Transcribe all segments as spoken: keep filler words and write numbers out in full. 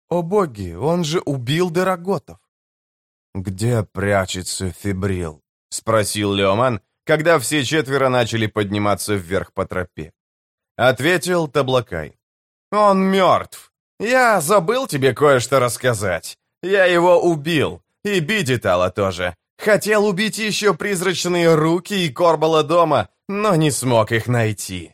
О боги, он же убил Дороготов. «Где прячется Фибрил?» — спросил Леоман, когда все четверо начали подниматься вверх по тропе. Ответил Таблакай. «Он мертв. Я забыл тебе кое-что рассказать. Я его убил. И Бидитала тоже. Хотел убить еще призрачные руки и Корбала дома, но не смог их найти».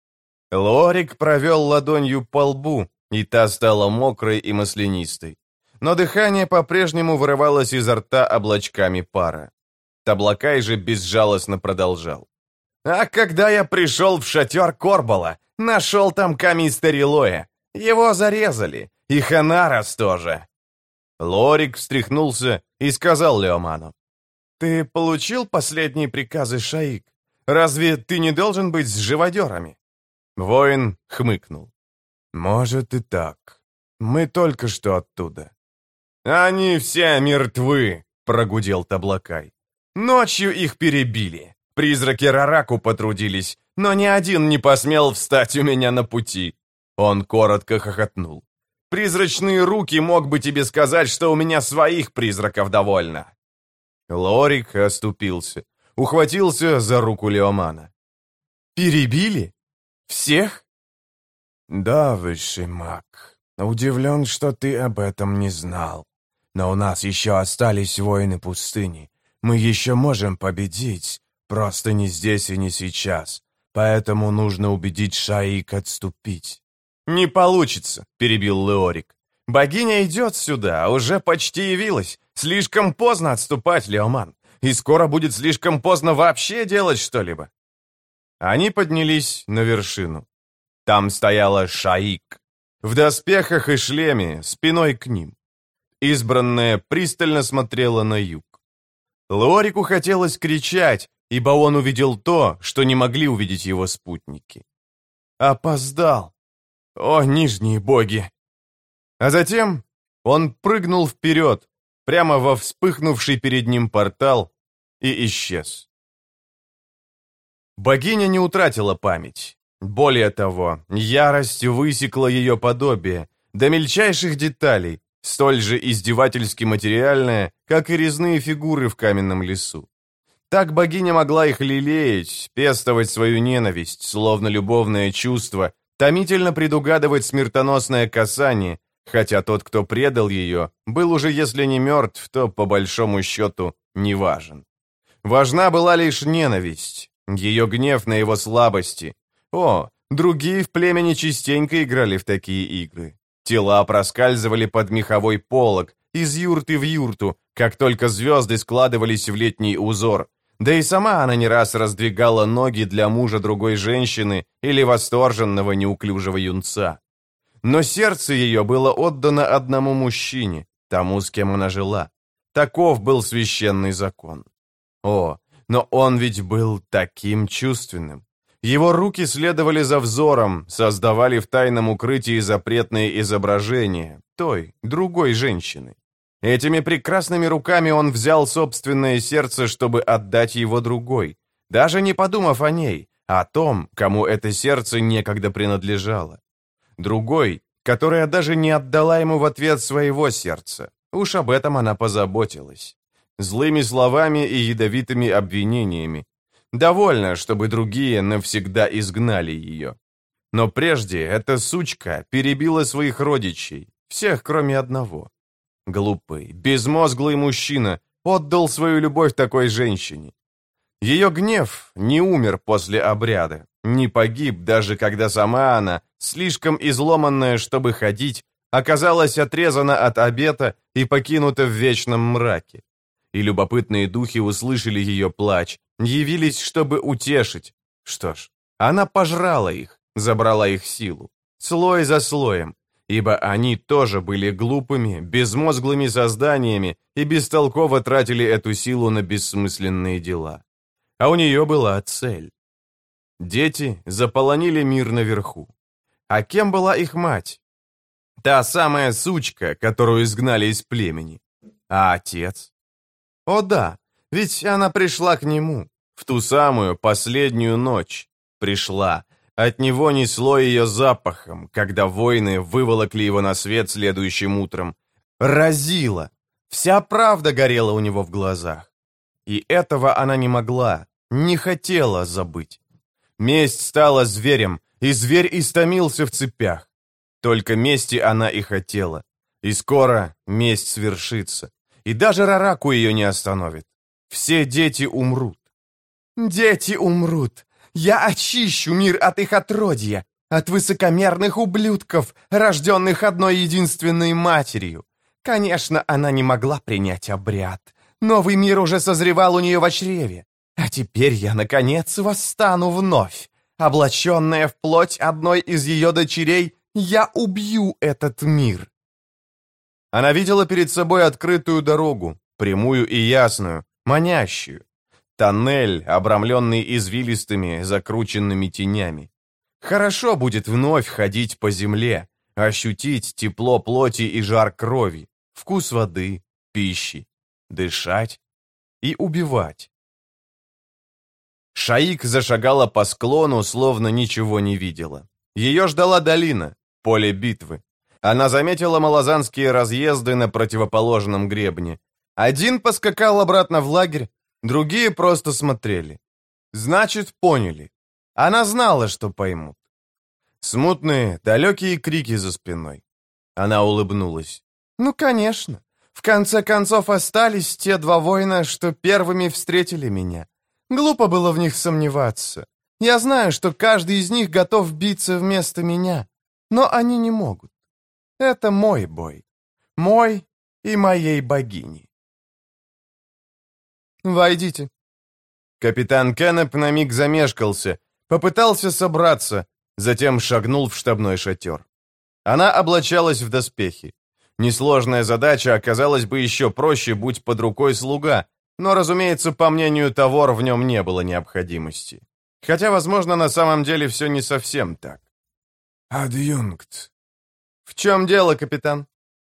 Лорик провел ладонью по лбу, и та стала мокрой и маслянистой. Но дыхание по-прежнему вырывалось изо рта облачками пара. Таблакай же безжалостно продолжал. «А когда я пришел в шатер Корбала, нашел там Камистарилоя. Его зарезали. И Ханарас тоже». Лорик встряхнулся и сказал Леоману. «Ты получил последние приказы, Шаик? Разве ты не должен быть с живодерами?» Воин хмыкнул. «Может и так. Мы только что оттуда». «Они все мертвы», — прогудел Таблакай. «Ночью их перебили. Призраки Рараку потрудились, но ни один не посмел встать у меня на пути». Он коротко хохотнул. «Призрачные руки мог бы тебе сказать, что у меня своих призраков довольно». Лорик оступился, ухватился за руку Леомана. «Перебили? Всех?» «Да, высший маг. Удивлен, что ты об этом не знал. Но у нас еще остались воины пустыни. Мы еще можем победить, просто не здесь и не сейчас. Поэтому нужно убедить Шаик отступить». «Не получится», — перебил Леорик. «Богиня идет сюда, уже почти явилась. Слишком поздно отступать, Леоман. И скоро будет слишком поздно вообще делать что-либо». Они поднялись на вершину. Там стояла Шаик. В доспехах и шлеме, спиной к ним. Избранная пристально смотрела на юг. Лорику хотелось кричать, ибо он увидел то, что не могли увидеть его спутники. Опоздал. О, нижние боги! А затем он прыгнул вперед, прямо во вспыхнувший перед ним портал, и исчез. Богиня не утратила память. Более того, ярость высекла ее подобие, до мельчайших деталей, столь же издевательски материальная, как и резные фигуры в каменном лесу. Так богиня могла их лелеять, пестовать свою ненависть, словно любовное чувство, томительно предугадывать смертоносное касание, хотя тот, кто предал ее, был уже, если не мертв, то, по большому счету, не важен. Важна была лишь ненависть, ее гнев на его слабости. О, другие в племени частенько играли в такие игры. Тела проскальзывали под меховой полог, из юрты в юрту, как только звезды складывались в летний узор. Да и сама она не раз раздвигала ноги для мужа другой женщины или восторженного неуклюжего юнца. Но сердце ее было отдано одному мужчине, тому, с кем она жила. Таков был священный закон. О, но он ведь был таким чувственным. Его руки следовали за взором, создавали в тайном укрытии запретные изображения той, другой женщины. Этими прекрасными руками он взял собственное сердце, чтобы отдать его другой, даже не подумав о ней, а о том, кому это сердце некогда принадлежало. Другой, которая даже не отдала ему в ответ своего сердца. Уж об этом она позаботилась. Злыми словами и ядовитыми обвинениями. Довольно, чтобы другие навсегда изгнали ее. Но прежде эта сучка перебила своих родичей, всех кроме одного. Глупый, безмозглый мужчина отдал свою любовь такой женщине. Ее гнев не умер после обряда, не погиб, даже когда сама она, слишком изломанная, чтобы ходить, оказалась отрезана от обета и покинута в вечном мраке. И любопытные духи услышали ее плач, явились, чтобы утешить. Что ж, она пожрала их, забрала их силу, слой за слоем, ибо они тоже были глупыми, безмозглыми созданиями и бестолково тратили эту силу на бессмысленные дела. А у нее была цель. Дети заполонили мир наверху. А кем была их мать? Та самая сучка, которую изгнали из племени. А отец? О да, ведь она пришла к нему. В ту самую последнюю ночь. Пришла. От него несло ее запахом, когда воины выволокли его на свет следующим утром. Разило. Вся правда горела у него в глазах. И этого она не могла, не хотела забыть. Месть стала зверем, и зверь истомился в цепях. Только мести она и хотела. И скоро месть свершится. И даже Рараку ее не остановит. Все дети умрут. «Дети умрут. Я очищу мир от их отродья, от высокомерных ублюдков, рожденных одной единственной матерью. Конечно, она не могла принять обряд. Новый мир уже созревал у нее в чреве. А теперь я, наконец, восстану вновь. Облаченная в плоть одной из ее дочерей, я убью этот мир». Она видела перед собой открытую дорогу, прямую и ясную, манящую. Тоннель, обрамленный извилистыми, закрученными тенями. Хорошо будет вновь ходить по земле, ощутить тепло плоти и жар крови, вкус воды, пищи, дышать и убивать. Шаик зашагала по склону, словно ничего не видела. Ее ждала долина, поле битвы. Она заметила малозанские разъезды на противоположном гребне. Один поскакал обратно в лагерь, другие просто смотрели. Значит, поняли. Она знала, что поймут. Смутные, далекие крики за спиной. Она улыбнулась. «Ну, конечно. В конце концов остались те два воина, что первыми встретили меня. Глупо было в них сомневаться. Я знаю, что каждый из них готов биться вместо меня, но они не могут. Это мой бой. Мой и моей богини». «Войдите». Капитан Кеннеп на миг замешкался, попытался собраться, затем шагнул в штабной шатер. Она облачалась в доспехи. Несложная задача оказалась бы еще проще, будь под рукой слуга, но, разумеется, по мнению Тавор, в нем не было необходимости. Хотя, возможно, на самом деле все не совсем так. «Адъюнкт». «В чем дело, капитан?»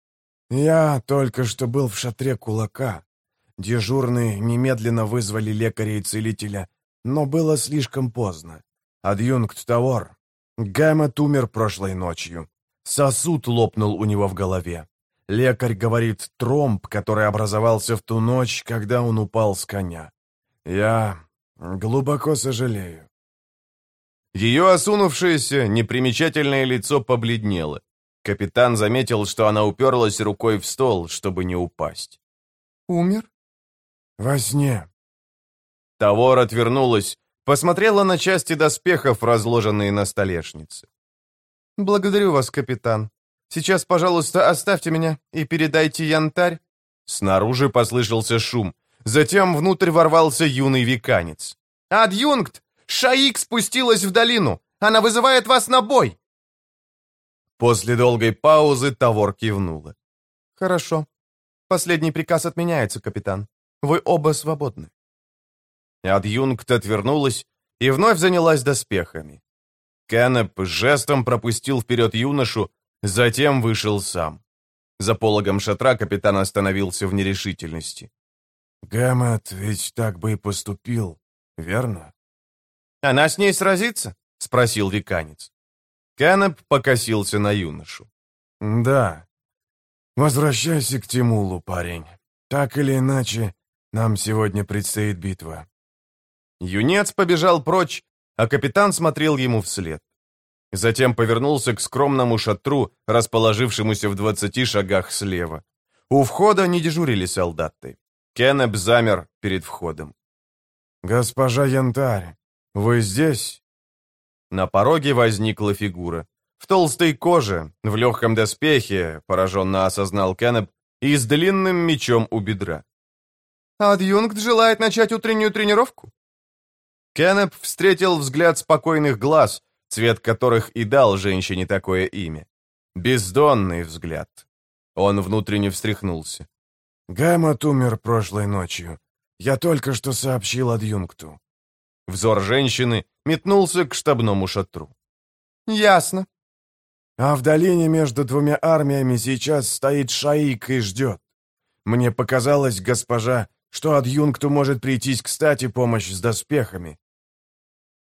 «Я только что был в шатре кулака. Дежурные немедленно вызвали лекаря и целителя, но было слишком поздно. Адъюнкт Тавор. Гэммет умер прошлой ночью. Сосуд лопнул у него в голове. Лекарь говорит, тромб, который образовался в ту ночь, когда он упал с коня. Я глубоко сожалею». Ее осунувшееся, непримечательное лицо побледнело. Капитан заметил, что она уперлась рукой в стол, чтобы не упасть. «Умер?» «Во сне». Тавор отвернулась, посмотрела на части доспехов, разложенные на столешнице. «Благодарю вас, капитан. Сейчас, пожалуйста, оставьте меня и передайте янтарь». Снаружи послышался шум. Затем внутрь ворвался юный веканец. «Адъюнкт! Шаик спустилась в долину! Она вызывает вас на бой!» После долгой паузы Тавор кивнула. «Хорошо. Последний приказ отменяется, капитан. Вы оба свободны». Адъюнкт отвернулась и вновь занялась доспехами. Кеннеп жестом пропустил вперед юношу, затем вышел сам. За пологом шатра капитан остановился в нерешительности. «Гэммет ведь так бы и поступил, верно?» «Она с ней сразится?» — спросил веканец. Кеннеп покосился на юношу. «Да. Возвращайся к Тимулу, парень. Так или иначе, нам сегодня предстоит битва». Юнец побежал прочь, а капитан смотрел ему вслед. Затем повернулся к скромному шатру, расположившемуся в двадцати шагах слева. У входа не дежурили солдаты. Кеннеп замер перед входом. «Госпожа Янтарь, вы здесь?» На пороге возникла фигура. В толстой коже, в легком доспехе, пораженно осознал Кеннеп, и с длинным мечом у бедра. «Адъюнкт желает начать утреннюю тренировку?» Кеннеп встретил взгляд спокойных глаз, цвет которых и дал женщине такое имя. Бездонный взгляд. Он внутренне встряхнулся. «Гэммет умер прошлой ночью. Я только что сообщил адъюнкту». Взор женщины метнулся к штабному шатру. «Ясно». «А в долине между двумя армиями сейчас стоит Шаик и ждет. Мне показалось, госпожа, что адъюнкту может прийтись кстати помощь с доспехами.